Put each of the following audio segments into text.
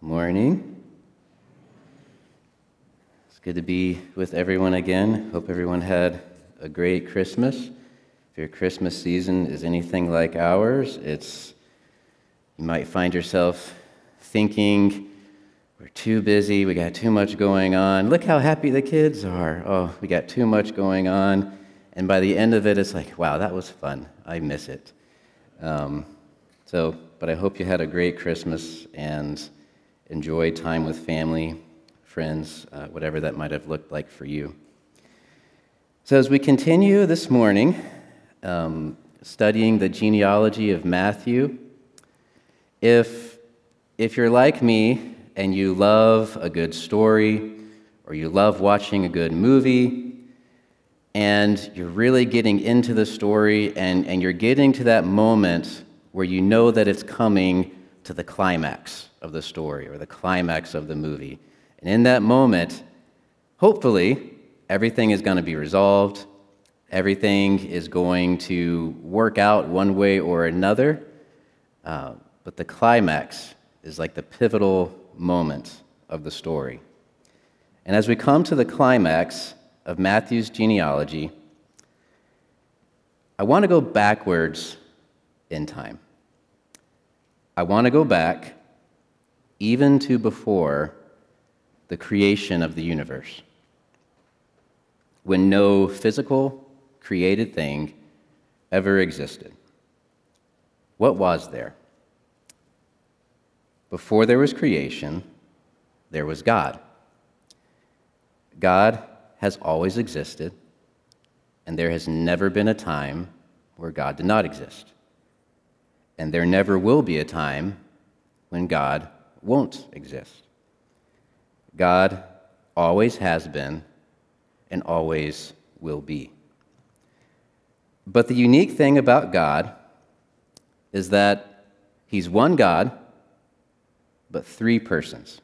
Morning. It's good to be with everyone again. Hope everyone had a great Christmas. If your Christmas season is anything like ours, you might find yourself thinking, we're too busy, we got too much going on. Look how happy the kids are. Oh, we got too much going on. And by the end of it, it's like, wow, that was fun. I miss it. But I hope you had a great Christmas and enjoy time with family, friends, whatever that might have looked like for you. So as we continue this morning, studying the genealogy of Matthew, if you're like me and you love a good story or you love watching a good movie and you're really getting into the story and you're getting to that moment where you know that it's coming to the climax of the story or the climax of the movie. And in that moment, hopefully, everything is going to be resolved. Everything is going to work out one way or another. But the climax is like the pivotal moment of the story. And as we come to the climax of Matthew's genealogy, I want to go backwards in time. I want to go back even to before the creation of the universe, when no physical created thing ever existed. What was there? Before there was creation, there was God. God has always existed, and there has never been a time where God did not exist. And there never will be a time when God won't exist. God always has been and always will be. But the unique thing about God is that He's one God, but three persons.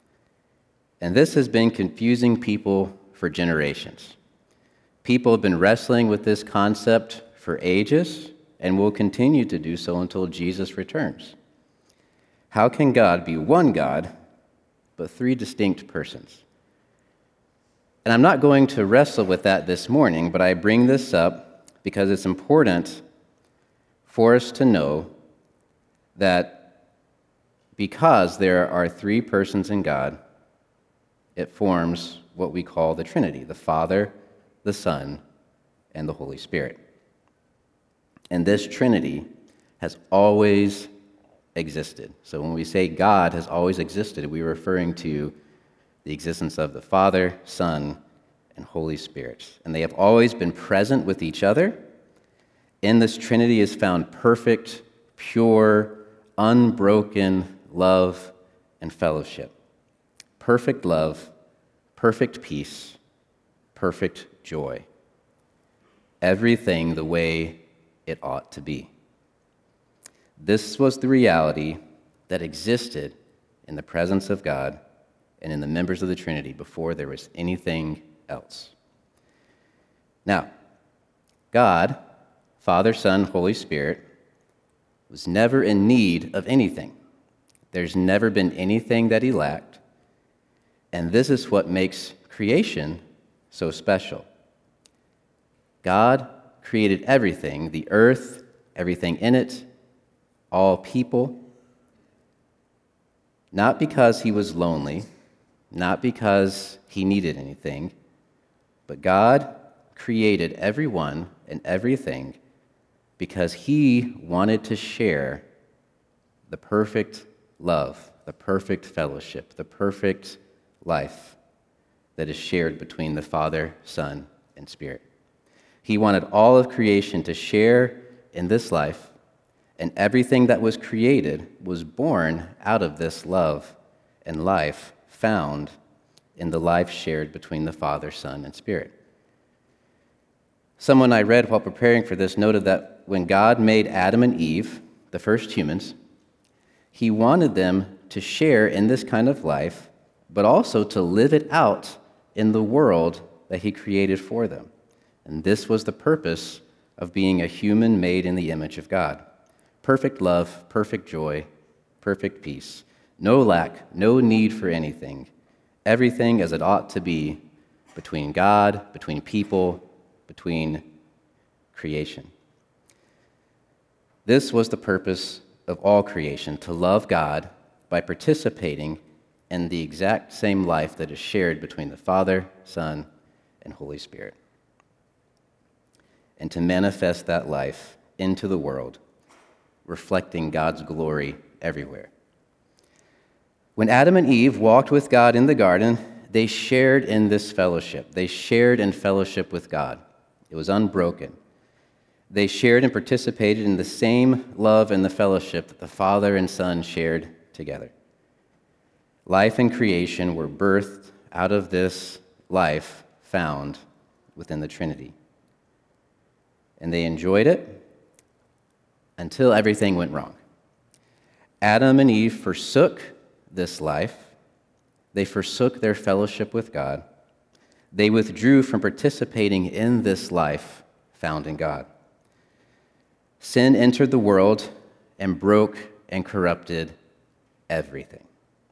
And this has been confusing people for generations. People have been wrestling with this concept for ages and will continue to do so until Jesus returns. How can God be one God, but three distinct persons? And I'm not going to wrestle with that this morning, but I bring this up because it's important for us to know that because there are three persons in God, it forms what we call the Trinity, the Father, the Son, and the Holy Spirit. And this Trinity has always existed. So when we say God has always existed, we're referring to the existence of the Father, Son, and Holy Spirit. And they have always been present with each other. In this Trinity is found perfect, pure, unbroken love and fellowship. Perfect love, perfect peace, perfect joy. Everything the way it ought to be. This was the reality that existed in the presence of God and in the members of the Trinity before there was anything else. Now, God, Father, Son, Holy Spirit, was never in need of anything. There's never been anything that He lacked, and this is what makes creation so special. God created everything, the earth, everything in it, all people, not because He was lonely, not because He needed anything, but God created everyone and everything because He wanted to share the perfect love, the perfect fellowship, the perfect life that is shared between the Father, Son, and Spirit. He wanted all of creation to share in this life, and everything that was created was born out of this love and life found in the life shared between the Father, Son, and Spirit. Someone I read while preparing for this noted that when God made Adam and Eve, the first humans, He wanted them to share in this kind of life, but also to live it out in the world that He created for them. And this was the purpose of being a human made in the image of God. Perfect love, perfect joy, perfect peace. no lack, no need for anything, everything as it ought to be between God, between people, between creation. This was the purpose of all creation, to love God by participating in the exact same life that is shared between the Father, Son, and Holy Spirit, and to manifest that life into the world, reflecting God's glory everywhere. When Adam and Eve walked with God in the garden, they shared in this fellowship. They shared in fellowship with God. It was unbroken. They shared and participated in the same love and the fellowship that the Father and Son shared together. Life and creation were birthed out of this life found within the Trinity. And they enjoyed it until everything went wrong. Adam and Eve forsook this life. They forsook their fellowship with God. They withdrew from participating in this life found in God. Sin entered the world and broke and corrupted everything.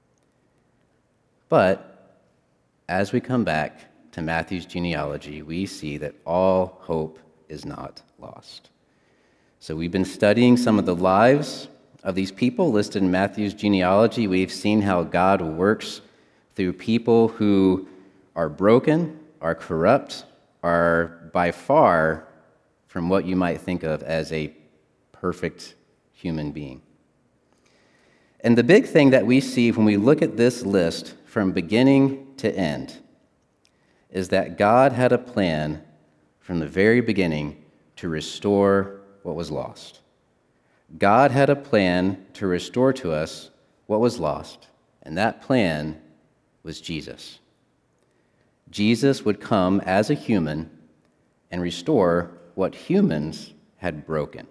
But as we come back to Matthew's genealogy, we see that all hope is not lost. So we've been studying some of the lives of these people listed in Matthew's genealogy. We've seen how God works through people who are broken, are corrupt, are by far from what you might think of as a perfect human being. And the big thing that we see when we look at this list from beginning to end is that God had a plan from the very beginning to restore what was lost. God had a plan to restore to us what was lost, and that plan was Jesus. Jesus would come as a human and restore what humans had broken.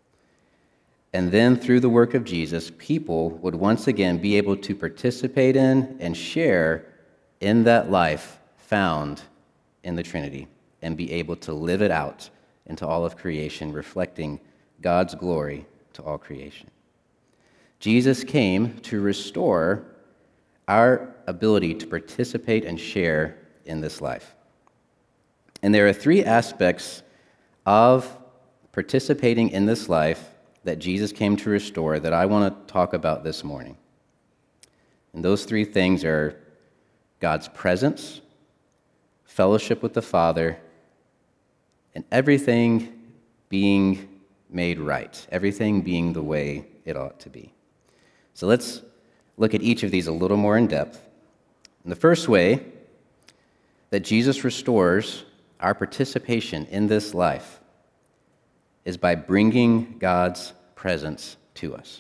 And then through the work of Jesus, people would once again be able to participate in and share in that life found in the Trinity and be able to live it out into all of creation, reflecting God's glory to all creation. Jesus came to restore our ability to participate and share in this life. And there are three aspects of participating in this life that Jesus came to restore that I want to talk about this morning. And those three things are God's presence, fellowship with the Father, and everything being made right, everything being the way it ought to be. So let's look at each of these a little more in depth. And the first way that Jesus restores our participation in this life is by bringing God's presence to us.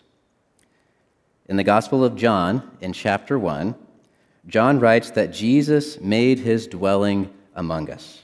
In the Gospel of John, in chapter 1, John writes that Jesus made his dwelling among us.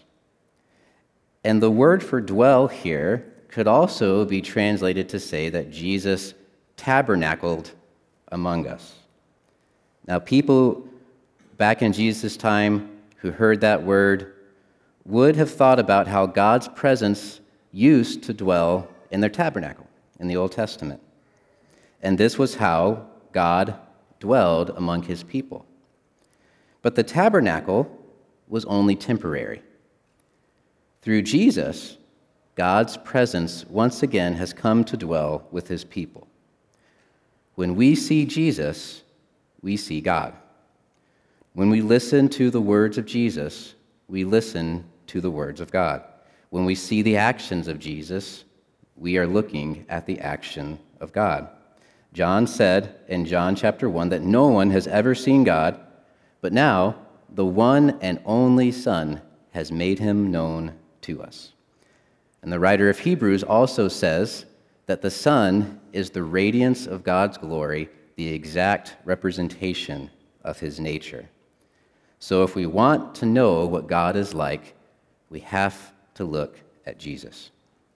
And the word for dwell here could also be translated to say that Jesus tabernacled among us. Now, people back in Jesus' time who heard that word would have thought about how God's presence used to dwell in their tabernacle in the Old Testament. And this was how God dwelled among his people. But the tabernacle was only temporary. Through Jesus, God's presence once again has come to dwell with his people. When we see Jesus, we see God. When we listen to the words of Jesus, we listen to the words of God. When we see the actions of Jesus, we are looking at the action of God. John said in John chapter 1 that no one has ever seen God, but now the one and only Son has made him known to us. And the writer of Hebrews also says that the Son is the radiance of God's glory, the exact representation of his nature. So if we want to know what God is like, we have to look at Jesus.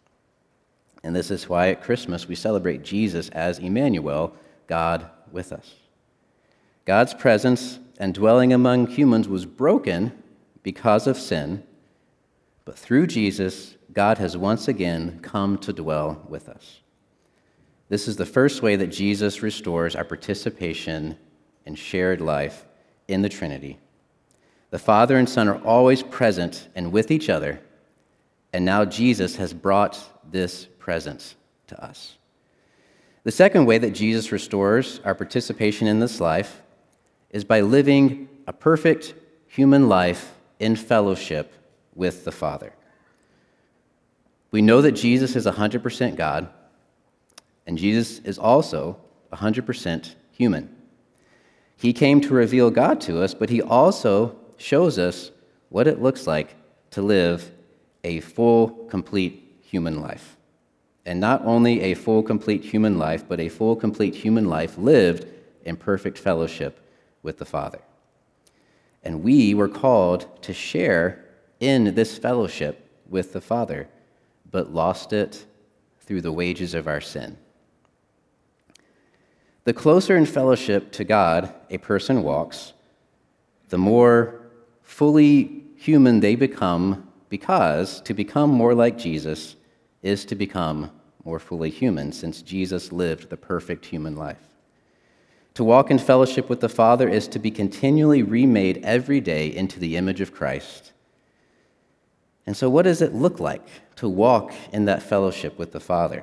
And this is why at Christmas we celebrate Jesus as Emmanuel, God with us. God's presence and dwelling among humans was broken because of sin, but through Jesus, God has once again come to dwell with us. This is the first way that Jesus restores our participation in shared life in the Trinity. The Father and Son are always present and with each other, and now Jesus has brought this presence to us. The second way that Jesus restores our participation in this life is by living a perfect human life in fellowship with the Father. We know that Jesus is 100% God, and Jesus is also 100% human. He came to reveal God to us, but he also shows us what it looks like to live a full, complete human life. And not only a full, complete human life, but a full, complete human life lived in perfect fellowship with the Father. And we were called to share in this fellowship with the Father, but lost it through the wages of our sin. The closer in fellowship to God a person walks, the more fully human they become, because to become more like Jesus is to become more fully human, since Jesus lived the perfect human life. To walk in fellowship with the Father is to be continually remade every day into the image of Christ. And so what does it look like to walk in that fellowship with the Father?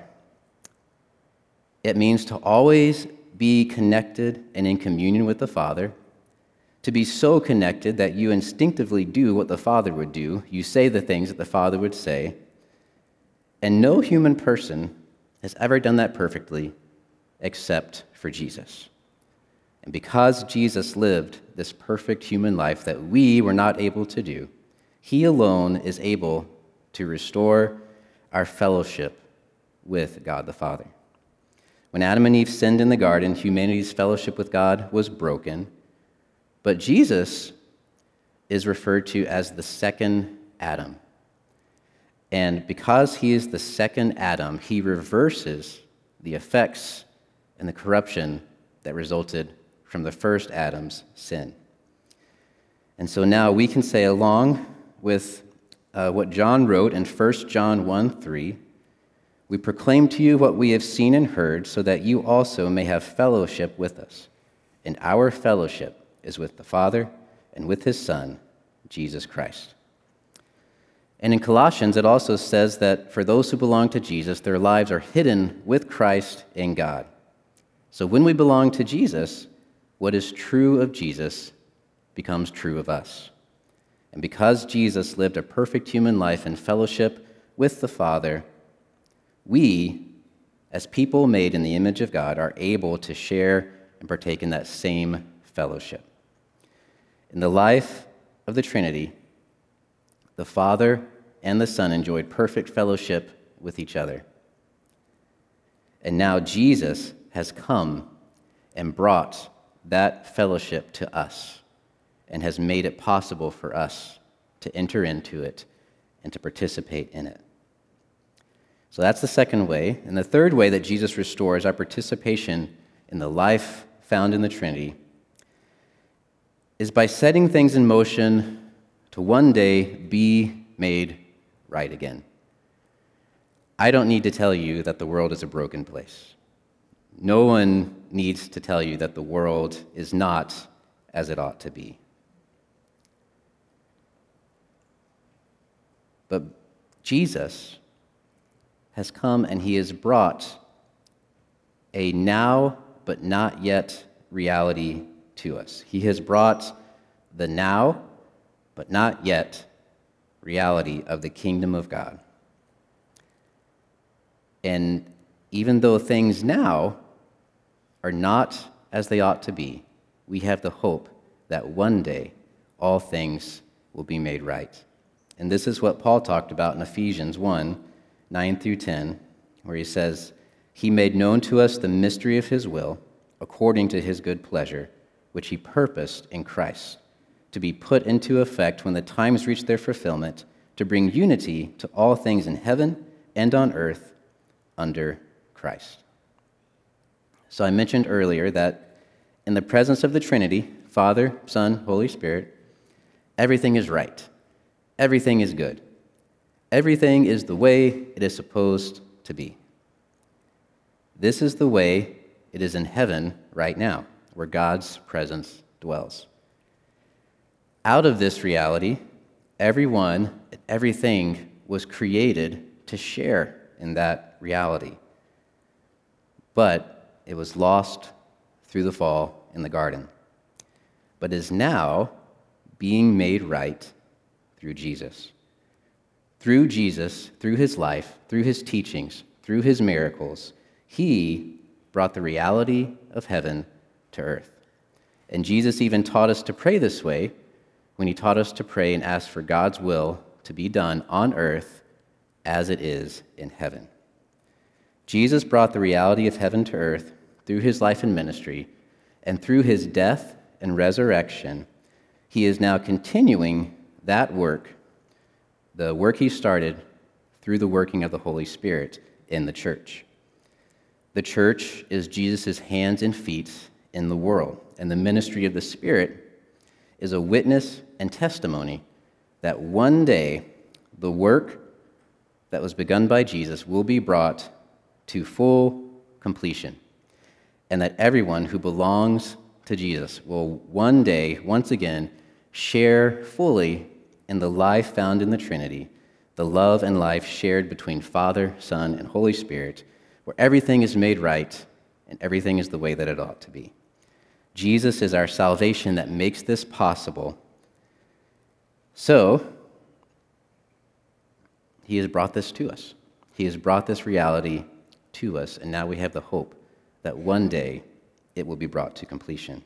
It means to always be connected and in communion with the Father, to be so connected that you instinctively do what the Father would do, you say the things that the Father would say, and no human person has ever done that perfectly except for Jesus. And because Jesus lived this perfect human life that we were not able to do, he alone is able to restore our fellowship with God the Father. When Adam and Eve sinned in the garden, humanity's fellowship with God was broken, but Jesus is referred to as the second Adam. And because he is the second Adam, he reverses the effects and the corruption that resulted from the first Adam's sin. And so now we can say, along with what John wrote in 1 John 1:3, we proclaim to you what we have seen and heard, so that you also may have fellowship with us. And our fellowship is with the Father and with his Son, Jesus Christ. And in Colossians, it also says that for those who belong to Jesus, their lives are hidden with Christ in God. So when we belong to Jesus, what is true of Jesus becomes true of us. And because Jesus lived a perfect human life in fellowship with the Father, we, as people made in the image of God, are able to share and partake in that same fellowship. In the life of the Trinity, the Father and the Son enjoyed perfect fellowship with each other. And now Jesus has come and brought that fellowship to us and has made it possible for us to enter into it and to participate in it. So that's the second way. And the third way that Jesus restores our participation in the life found in the Trinity is by setting things in motion to one day be made right again. I don't need to tell you that the world is a broken place. No one needs to tell you that the world is not as it ought to be. But Jesus has come and he has brought a now but not yet reality to us. He has brought the now but not yet reality of the kingdom of God. And even though things now are not as they ought to be, we have the hope that one day all things will be made right. And this is what Paul talked about in Ephesians 1:9-10, where he says, "He made known to us the mystery of his will, according to his good pleasure, which he purposed in Christ, to be put into effect when the times reach their fulfillment, to bring unity to all things in heaven and on earth under Christ." So I mentioned earlier that in the presence of the Trinity, Father, Son, Holy Spirit, everything is right. Everything is good. Everything is the way it is supposed to be. This is the way it is in heaven right now, where God's presence dwells. Out of this reality, everyone and everything was created to share in that reality. But it was lost through the fall in the garden, but is now being made right through Jesus. Through Jesus, through his life, through his teachings, through his miracles, he brought the reality of heaven to earth. And Jesus even taught us to pray this way when he taught us to pray and ask for God's will to be done on earth as it is in heaven. Jesus brought the reality of heaven to earth through his life and ministry, and through his death and resurrection, he is now continuing that work, the work he started through the working of the Holy Spirit in the church. The church is Jesus' hands and feet in the world, and the ministry of the Spirit is a witness and testimony that one day the work that was begun by Jesus will be brought to full completion, and that everyone who belongs to Jesus will one day, once again, share fully in the life found in the Trinity, the love and life shared between Father, Son, and Holy Spirit, where everything is made right and everything is the way that it ought to be. Jesus is our salvation that makes this possible. So, he has brought this to us. He has brought this reality to us, and now we have the hope that one day it will be brought to completion.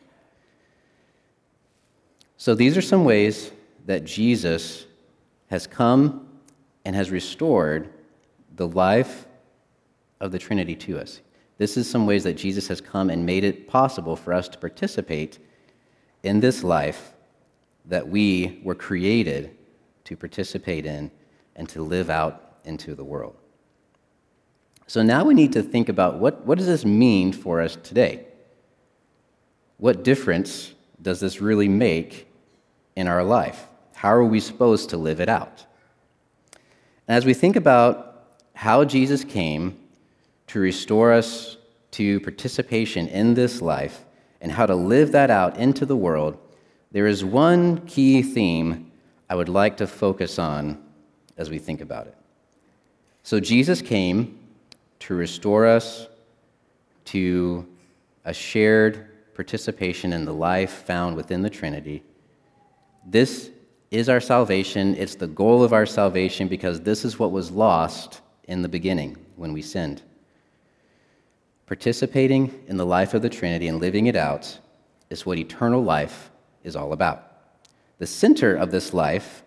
So these are some ways that Jesus has come and has restored the life of the Trinity to us. This is some ways that Jesus has come and made it possible for us to participate in this life that we were created to participate in and to live out into the world. So now we need to think about what does this mean for us today? What difference does this really make in our life? How are we supposed to live it out? And as we think about how Jesus came to restore us to participation in this life and how to live that out into the world, there is one key theme I would like to focus on as we think about it. So Jesus came to restore us to a shared participation in the life found within the Trinity. This is our salvation. It's the goal of our salvation because this is what was lost in the beginning when we sinned. Participating in the life of the Trinity and living it out is what eternal life is all about. The center of this life,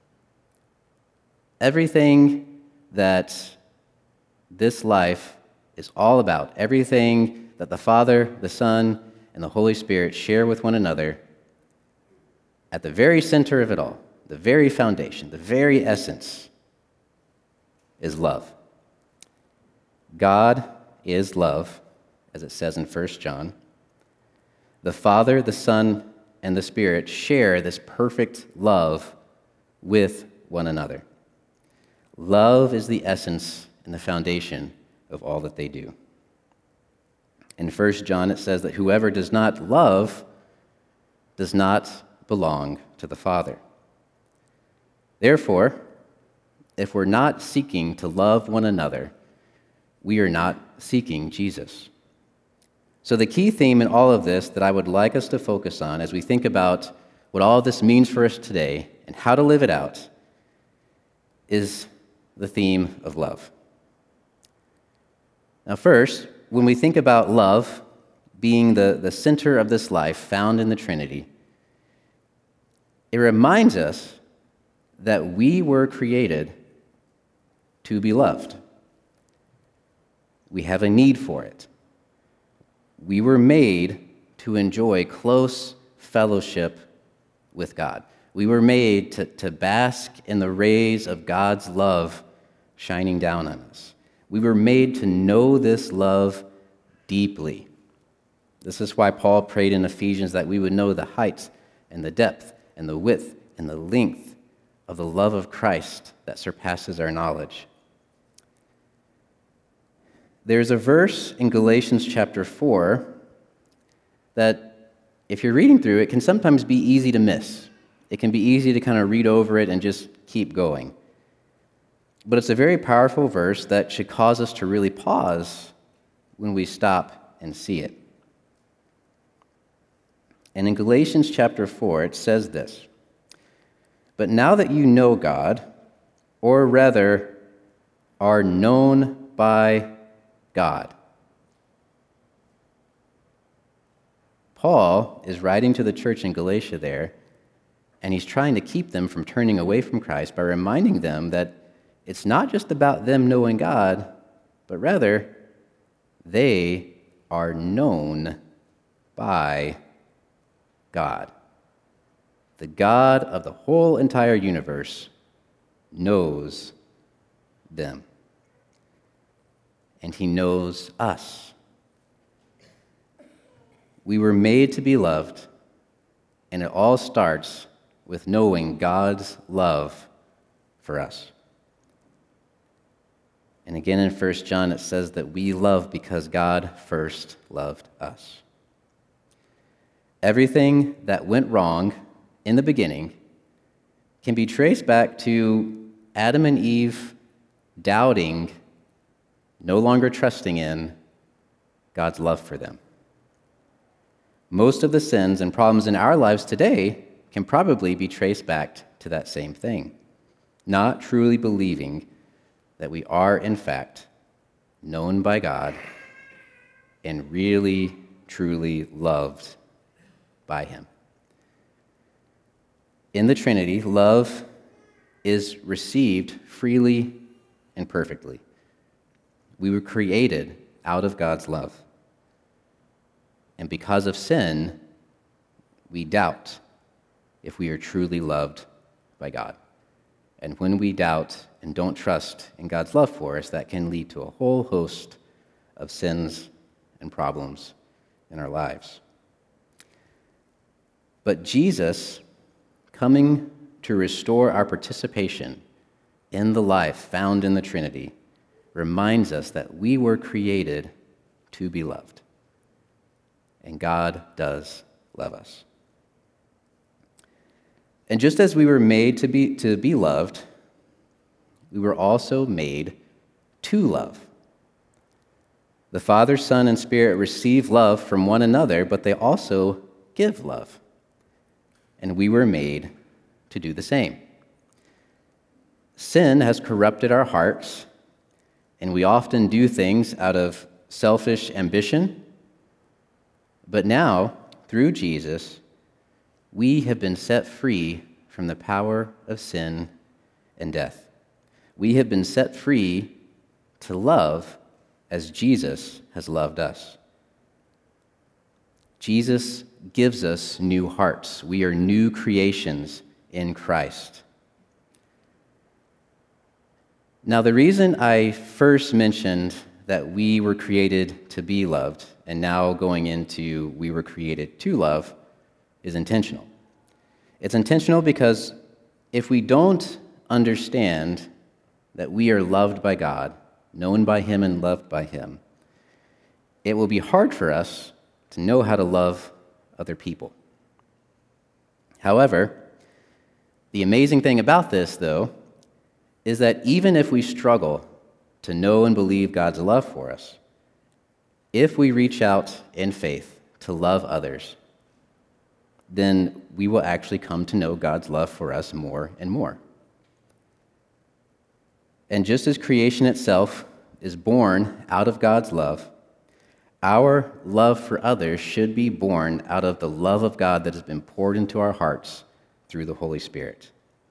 everything that this life is all about, everything that the Father, the Son, and the Holy Spirit share with one another, at the very center of it all, the very foundation, the very essence, is love. God is love, as it says in 1 John. The Father, the Son, and the Spirit share this perfect love with one another. Love is the essence and the foundation of all that they do. In 1 John, it says that whoever does not love does not belong to the Father. Therefore, if we're not seeking to love one another, we are not seeking Jesus. So the key theme in all of this that I would like us to focus on as we think about what all of this means for us today and how to live it out is the theme of love. Now first, when we think about love being the center of this life found in the Trinity, it reminds us that we were created to be loved. We have a need for it. We were made to enjoy close fellowship with God. We were made to bask in the rays of God's love shining down on us. We were made to know this love deeply. This is why Paul prayed in Ephesians that we would know the height and the depth and the width and the length of the love of Christ that surpasses our knowledge. There's a verse in Galatians chapter 4 that, if you're reading through it, can sometimes be easy to miss. It can be easy to kind of read over it and just keep going. But it's a very powerful verse that should cause us to really pause when we stop and see it. And in Galatians chapter 4, it says this: "But now that you know God, or rather are known by God." Paul is writing to the church in Galatia there, and he's trying to keep them from turning away from Christ by reminding them that it's not just about them knowing God, but rather they are known by God. The God of the whole entire universe knows them. And he knows us. We were made to be loved, and it all starts with knowing God's love for us. And again in 1 John it says that we love because God first loved us. Everything that went wrong in the beginning can be traced back to Adam and Eve doubting, no longer trusting in God's love for them. Most of the sins and problems in our lives today can probably be traced back to that same thing, not truly believing that we are, in fact, known by God and really, truly loved by him. In the Trinity, love is received freely and perfectly. We were created out of God's love. And because of sin, we doubt if we are truly loved by God. And when we doubt and don't trust in God's love for us, that can lead to a whole host of sins and problems in our lives. But Jesus, coming to restore our participation in the life found in the Trinity, reminds us that we were created to be loved. And God does love us. And just as we were made to be loved, we were also made to love. The Father, Son, and Spirit receive love from one another, but they also give love. And we were made to do the same. Sin has corrupted our hearts, and we often do things out of selfish ambition. But now, through Jesus, we have been set free from the power of sin and death. We have been set free to love as Jesus has loved us. Jesus gives us new hearts. We are new creations in Christ. Now, the reason I first mentioned that we were created to be loved, and now going into we were created to love, is intentional. It's intentional because if we don't understand that we are loved by God, known by him and loved by him, it will be hard for us to know how to love other people. However, the amazing thing about this, though, is that even if we struggle to know and believe God's love for us, if we reach out in faith to love others, then we will actually come to know God's love for us more and more. And just as creation itself is born out of God's love, our love for others should be born out of the love of God that has been poured into our hearts through the Holy Spirit.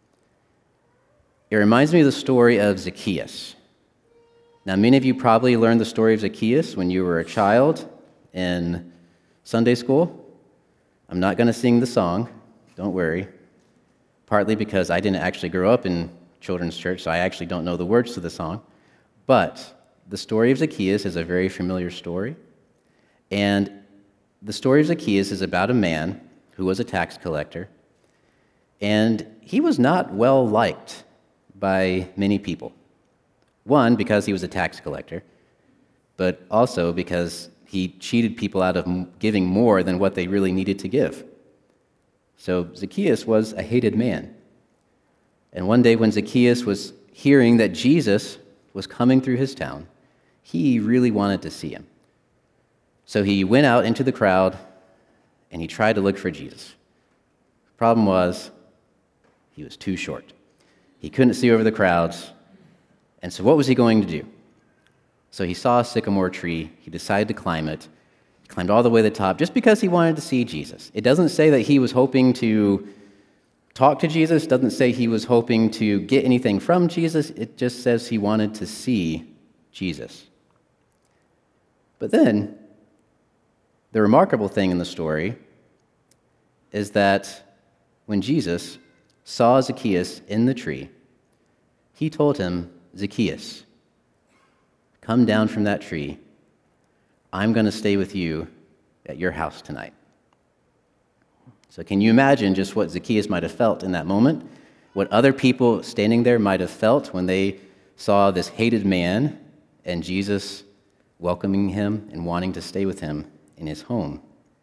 It reminds me of the story of Zacchaeus. Now, many of you probably learned the story of Zacchaeus when you were a child in Sunday school. I'm not going to sing the song, don't worry, partly because I didn't actually grow up in children's church, so I actually don't know the words to the song. But the story of Zacchaeus is a very familiar story. And the story of Zacchaeus is about a man who was a tax collector, and he was not well liked by many people. One, because he was a tax collector. but also because he cheated people out of giving more than what they really needed to give. So Zacchaeus was a hated man. And one day when Zacchaeus was hearing that Jesus was coming through his town, he really wanted to see him. So he went out into the crowd and he tried to look for Jesus. The problem was he was too short. He couldn't see over the crowds. And so what was he going to do? So he saw a sycamore tree. He decided to climb it. He climbed all the way to the top just because he wanted to see Jesus. It doesn't say that he was hoping to talk to Jesus. It doesn't say he was hoping to get anything from Jesus. It just says he wanted to see Jesus. But then, the remarkable thing in the story is that when Jesus saw Zacchaeus in the tree, he told him, "Zacchaeus, come down from that tree. I'm going to stay with you at your house tonight." So can you imagine just what Zacchaeus might have felt in that moment? What other people standing there might have felt when they saw this hated man and Jesus welcoming him and wanting to stay with him in his home.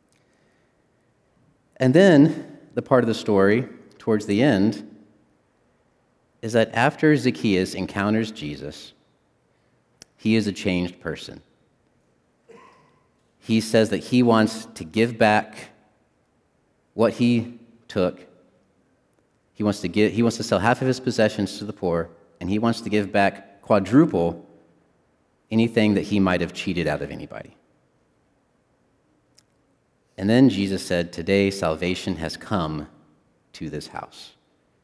And then the part of the story towards the end is that after Zacchaeus encounters Jesus, he is a changed person. He says that he wants to give back what he took. He wants to sell half of his possessions to the poor, and he wants to give back quadruple anything that he might have cheated out of anybody. And then Jesus said, "Today salvation has come to this house."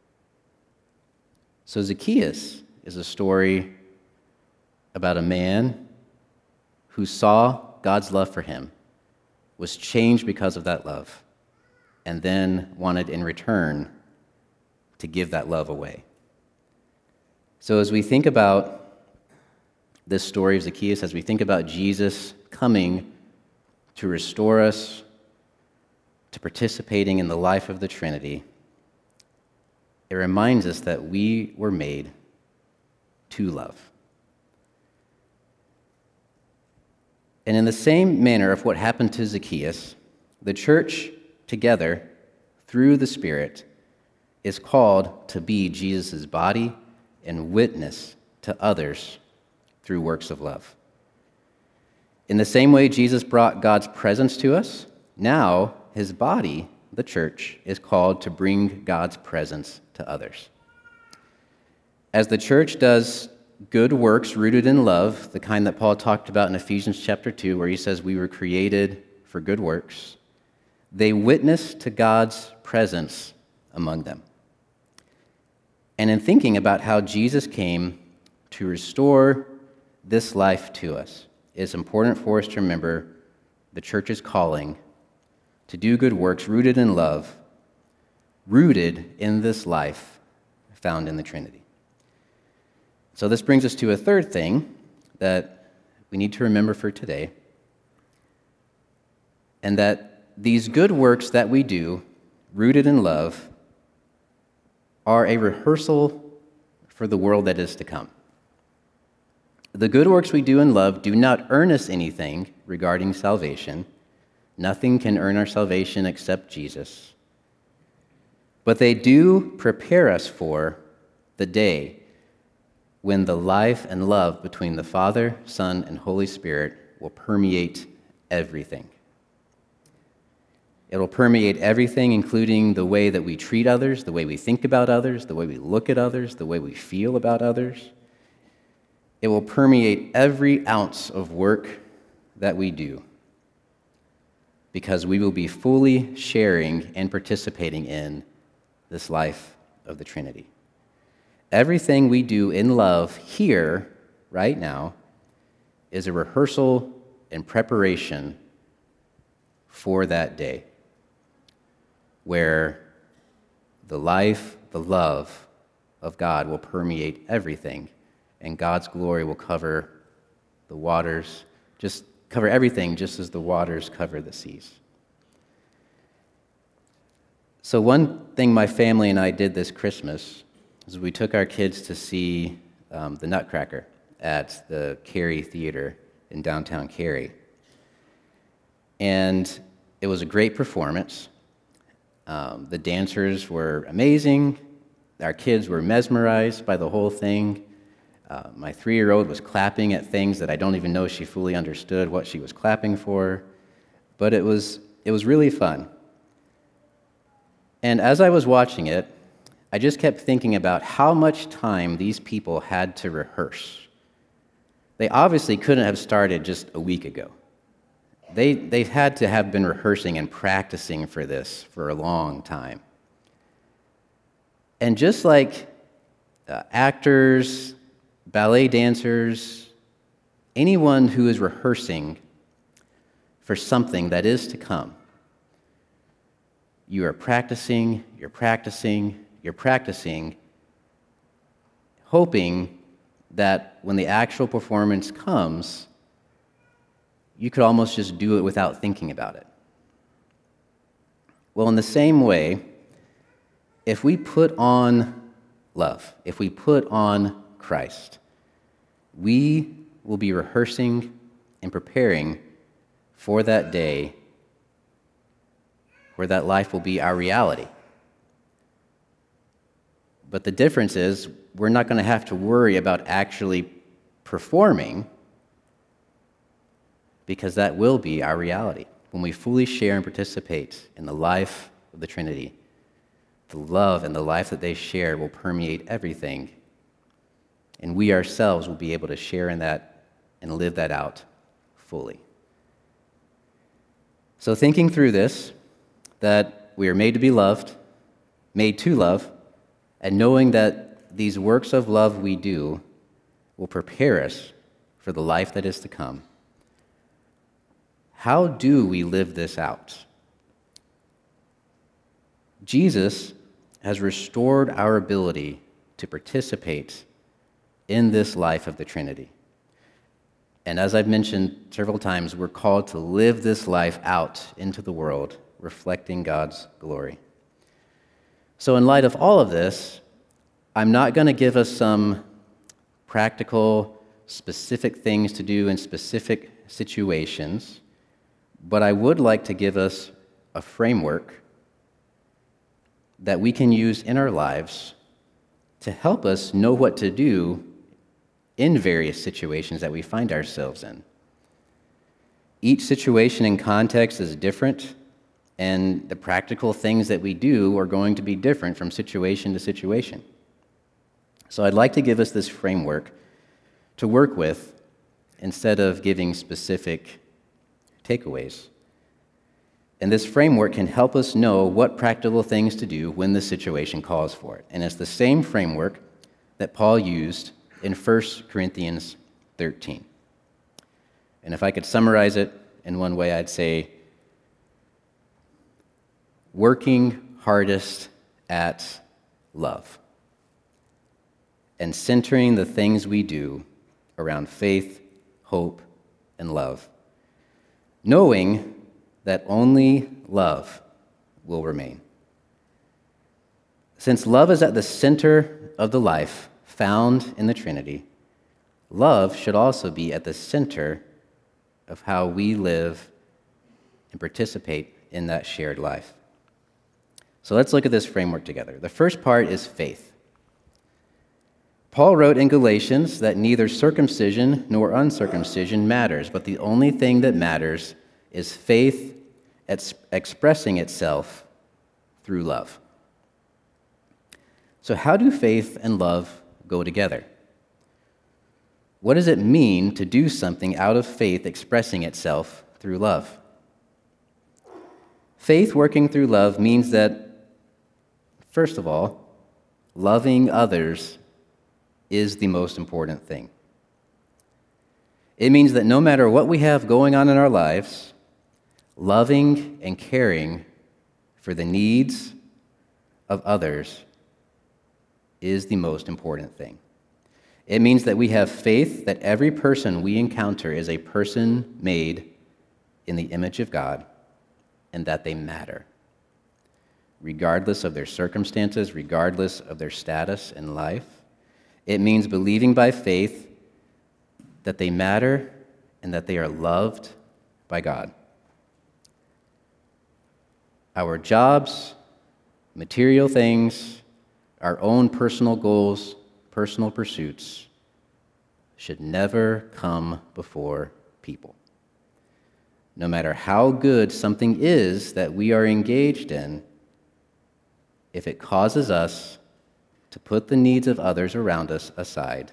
So Zacchaeus is a story about a man who saw God's love for him, was changed because of that love, and then wanted in return to give that love away. So as we think about this story of Zacchaeus, as we think about Jesus coming to restore us, to participating in the life of the Trinity, it reminds us that we were made to love. And in the same manner of what happened to Zacchaeus, the church together, through the Spirit, is called to be Jesus' body and witness to others through works of love. In the same way Jesus brought God's presence to us, now his body, the church, is called to bring God's presence to others. As the church does good works rooted in love, the kind that Paul talked about in Ephesians chapter 2, where he says we were created for good works, they witness to God's presence among them. And in thinking about how Jesus came to restore this life to us, it's important for us to remember the church's calling to do good works rooted in love, rooted in this life found in the Trinity. So this brings us to a third thing that we need to remember for today, and that these good works that we do, rooted in love, are a rehearsal for the world that is to come. The good works we do in love do not earn us anything regarding salvation. Nothing can earn our salvation except Jesus. But they do prepare us for the day when the life and love between the Father, Son, and Holy Spirit will permeate everything. It will permeate everything, including the way that we treat others, the way we think about others, the way we look at others, the way we feel about others. It will permeate every ounce of work that we do, because we will be fully sharing and participating in this life of the Trinity. Everything we do in love here, right now, is a rehearsal and preparation for that day, where the life, the love of God will permeate everything, and God's glory will cover the waters, just cover everything just as the waters cover the seas. So one thing my family and I did this Christmas is we took our kids to see The Nutcracker at the Cary Theater in downtown Cary. And it was a great performance. The dancers were amazing. Our kids were mesmerized by the whole thing. My 3-year-old was clapping at things that I don't even know she fully understood what she was clapping for. But it was really fun. And as I was watching it, I just kept thinking about how much time these people had to rehearse. They obviously couldn't have started just a week ago. They had to have been rehearsing and practicing for this for a long time. And just like actors, ballet dancers, anyone who is rehearsing for something that is to come, you are practicing, you're practicing, you're practicing, hoping that when the actual performance comes, you could almost just do it without thinking about it. Well, in the same way, if we put on love, if we put on Christ, we will be rehearsing and preparing for that day where that life will be our reality. But the difference is we're not going to have to worry about actually performing, because that will be our reality. When we fully share and participate in the life of the Trinity, the love and the life that they share will permeate everything, and we ourselves will be able to share in that and live that out fully. So thinking through this, that we are made to be loved, made to love, and knowing that these works of love we do will prepare us for the life that is to come, how do we live this out? Jesus has restored our ability to participate in this life of the Trinity. And as I've mentioned several times, we're called to live this life out into the world, reflecting God's glory. So in light of all of this, I'm not going to give us some practical, specific things to do in specific situations, but I would like to give us a framework that we can use in our lives to help us know what to do in various situations that we find ourselves in. Each situation and context is different, and the practical things that we do are going to be different from situation to situation. So I'd like to give us this framework to work with instead of giving specific takeaways. And this framework can help us know what practical things to do when the situation calls for it. And it's the same framework that Paul used in 1 Corinthians 13. And if I could summarize it in one way, I'd say, working hardest at love and centering the things we do around faith, hope, and love, knowing that only love will remain. Since love is at the center of the life found in the Trinity, love should also be at the center of how we live and participate in that shared life. So let's look at this framework together. The first part is faith. Paul wrote in Galatians that neither circumcision nor uncircumcision matters, but the only thing that matters is faith expressing itself through love. So how do faith and love go together? What does it mean to do something out of faith expressing itself through love? Faith working through love means that, first of all, loving others is the most important thing. It means that no matter what we have going on in our lives, loving and caring for the needs of others is the most important thing. It means that we have faith that every person we encounter is a person made in the image of God and that they matter, regardless of their circumstances, regardless of their status in life. It means believing by faith that they matter and that they are loved by God. Our jobs, material things, our own personal goals, personal pursuits should never come before people. No matter how good something is that we are engaged in, if it causes us to put the needs of others around us aside,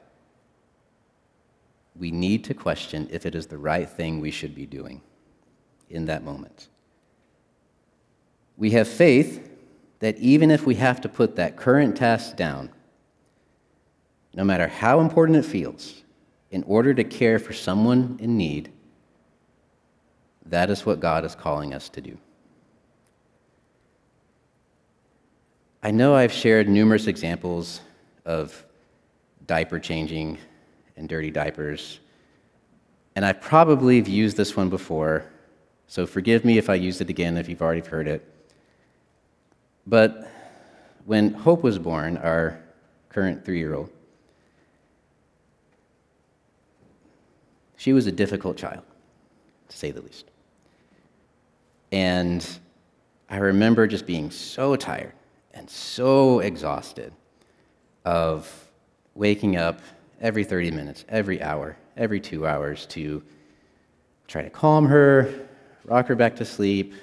we need to question if it is the right thing we should be doing in that moment. We have faith that even if we have to put that current task down, no matter how important it feels, in order to care for someone in need, that is what God is calling us to do. I know I've shared numerous examples of diaper changing and dirty diapers, and I probably have used this one before, so forgive me if I use it again if you've already heard it. But when Hope was born, our current 3-year-old, she was a difficult child, to say the least. And I remember just being so tired and so exhausted of waking up every 30 minutes, every hour, every 2 hours to try to calm her, rock her back to sleep,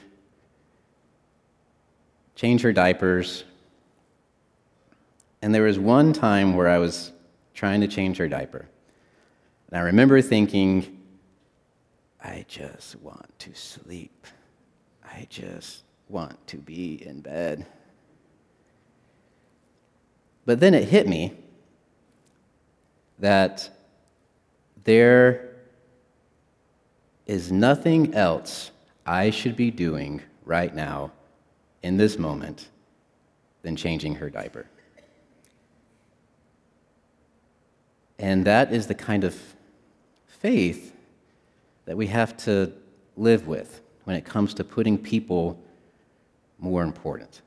change her diapers. And there was one time where I was trying to change her diaper. And I remember thinking, I just want to sleep. I just want to be in bed. But then it hit me that there is nothing else I should be doing right now in this moment than changing her diaper. And that is the kind of faith that we have to live with when it comes to putting people more important.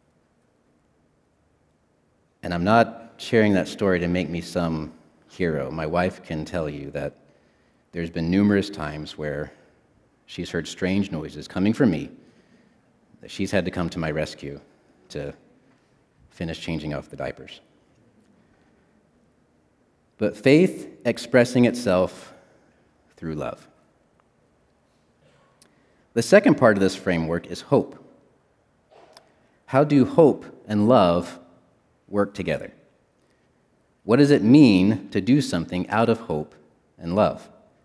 And I'm not sharing that story to make me some hero. My wife can tell you that there's been numerous times where she's heard strange noises coming from me, that she's had to come to my rescue to finish changing off the diapers. But faith expressing itself through love. The second part of this framework is hope. How do hope and love work together? What does it mean to do something out of hope and love?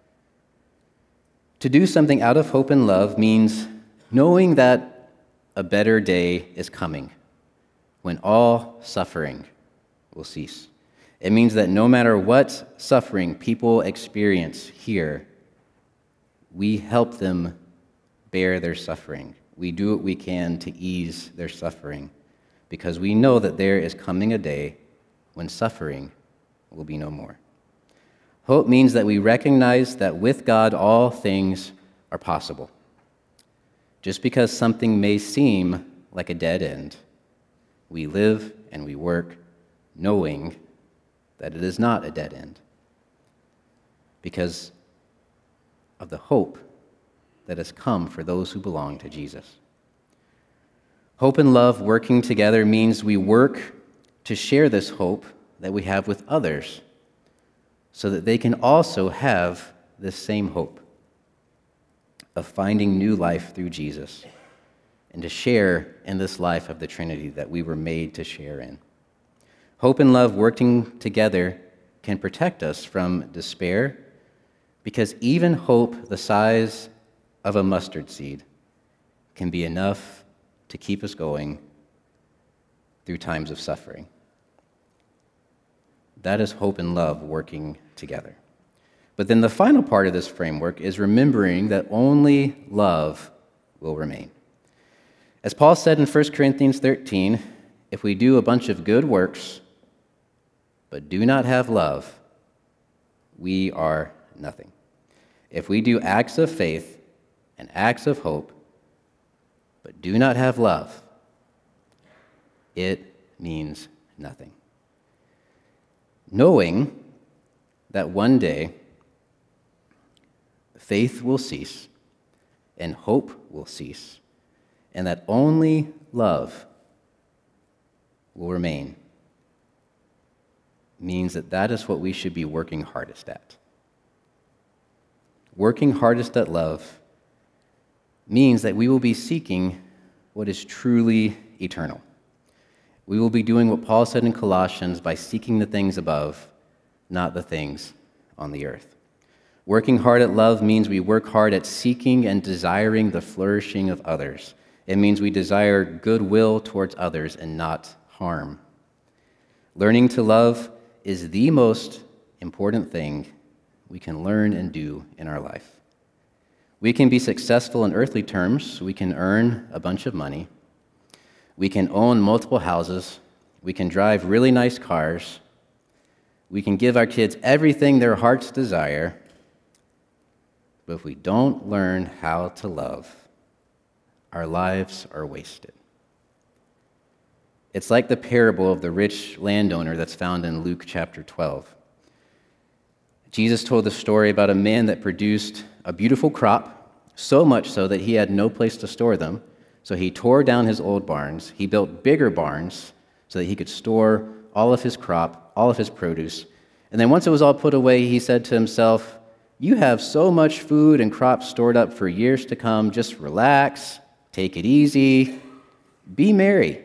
To do something out of hope and love means knowing that a better day is coming when all suffering will cease. It means that no matter what suffering people experience here, we help them bear their suffering. We do what we can to ease their suffering because we know that there is coming a day when suffering will be no more. Hope means that we recognize that with God all things are possible. Just because something may seem like a dead end, we live and we work knowing that it is not a dead end because of the hope that has come for those who belong to Jesus. Hope and love working together means we work to share this hope that we have with others so that they can also have this same hope of finding new life through Jesus and to share in this life of the Trinity that we were made to share in. Hope and love working together can protect us from despair because even hope the size of a mustard seed can be enough to keep us going through times of suffering. That is hope and love working together. But then the final part of this framework is remembering that only love will remain. As Paul said in 1 Corinthians 13, if we do a bunch of good works but do not have love, we are nothing. If we do acts of faith and acts of hope but do not have love, it means nothing. Knowing that one day faith will cease, and hope will cease, and that only love will remain, means that is what we should be working hardest at. Working hardest at love means that we will be seeking what is truly eternal. We will be doing what Paul said in Colossians by seeking the things above, not the things on the earth. Working hard at love means we work hard at seeking and desiring the flourishing of others. It means we desire goodwill towards others and not harm. Learning to love is the most important thing we can learn and do in our life. We can be successful in earthly terms. We can earn a bunch of money. We can own multiple houses. We can drive really nice cars. We can give our kids everything their hearts desire. But if we don't learn how to love, our lives are wasted. It's like the parable of the rich landowner that's found in Luke chapter 12. Jesus told the story about a man that produced a beautiful crop, so much so that he had no place to store them. So he tore down his old barns. He built bigger barns so that he could store all of his crop, all of his produce. And then once it was all put away, he said to himself, "You have so much food and crops stored up for years to come. Just relax, take it easy, be merry."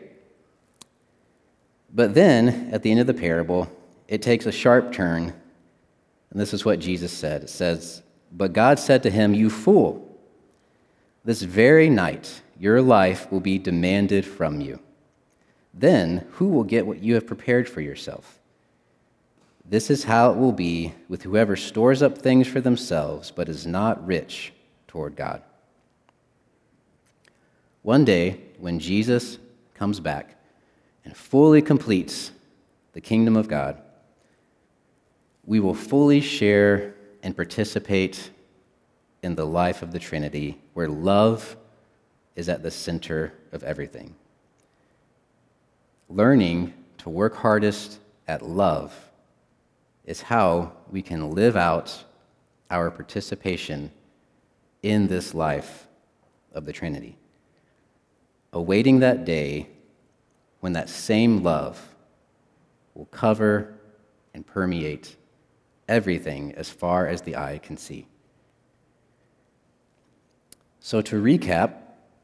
But then, at the end of the parable, it takes a sharp turn, and this is what Jesus said. It says, "But God said to him, 'You fool, this very night your life will be demanded from you. Then who will get what you have prepared for yourself? This is how it will be with whoever stores up things for themselves, but is not rich toward God.'" One day, when Jesus comes back and fully completes the kingdom of God, we will fully share and participate in the life of the Trinity, where love is at the center of everything. Learning to work hardest at love is how we can live out our participation in this life of the Trinity. Awaiting that day when that same love will cover and permeate everything as far as the eye can see. So to recap,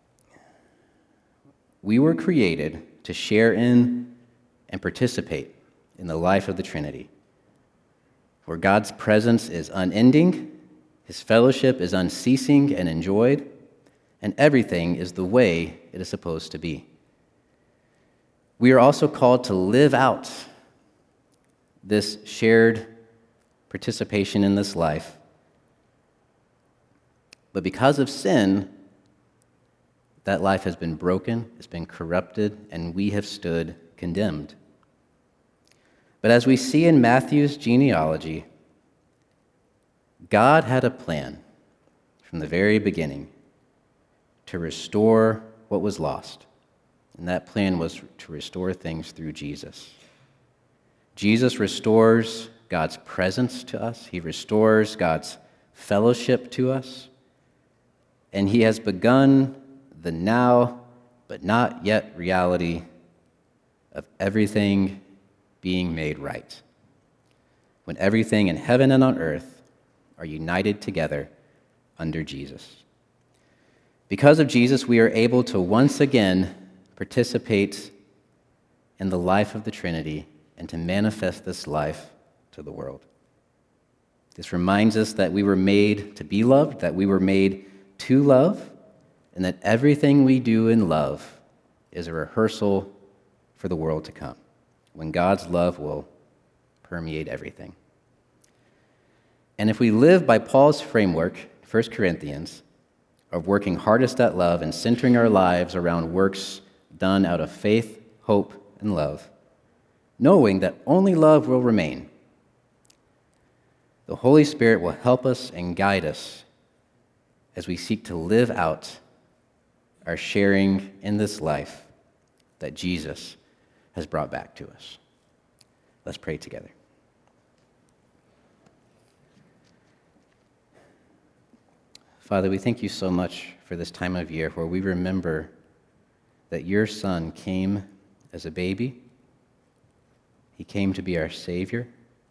we were created to share in and participate in the life of the Trinity, where God's presence is unending, his fellowship is unceasing and enjoyed, and everything is the way it is supposed to be. We are also called to live out this shared participation in this life. But because of sin, that life has been broken, it's been corrupted, and we have stood condemned. But as we see in Matthew's genealogy, God had a plan from the very beginning to restore what was lost. And that plan was to restore things through Jesus. Jesus restores God's presence to us. He restores God's fellowship to us. And he has begun the now but not yet reality of everything being made right, when everything in heaven and on earth are united together under Jesus. Because of Jesus, we are able to once again participate in the life of the Trinity and to manifest this life to the world. This reminds us that we were made to be loved, that we were made to love, and that everything we do in love is a rehearsal for the world to come, when God's love will permeate everything. And if we live by Paul's framework, 1 Corinthians, of working hardest at love and centering our lives around works done out of faith, hope, and love, knowing that only love will remain, the Holy Spirit will help us and guide us as we seek to live out our sharing in this life that Jesus has brought back to us. Let's pray together. Father, we thank you so much for this time of year where we remember that your Son came as a baby. He came to be our Savior.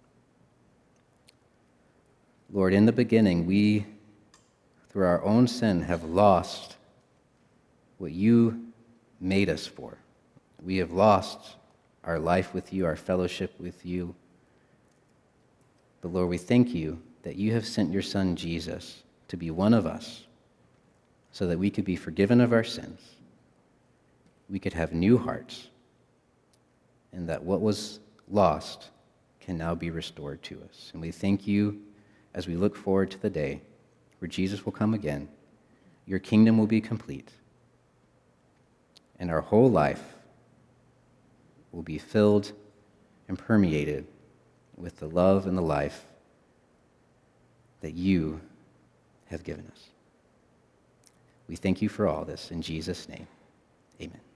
Lord, in the beginning, we, through our own sin, have lost what you made us for. We have lost our life with you, our fellowship with you. But Lord, we thank you that you have sent your Son, Jesus, to be one of us so that we could be forgiven of our sins, we could have new hearts, and that what was lost can now be restored to us. And we thank you as we look forward to the day where Jesus will come again, your kingdom will be complete, and our whole life will be filled and permeated with the love and the life that you have given us. We thank you for all this. In Jesus' name, amen.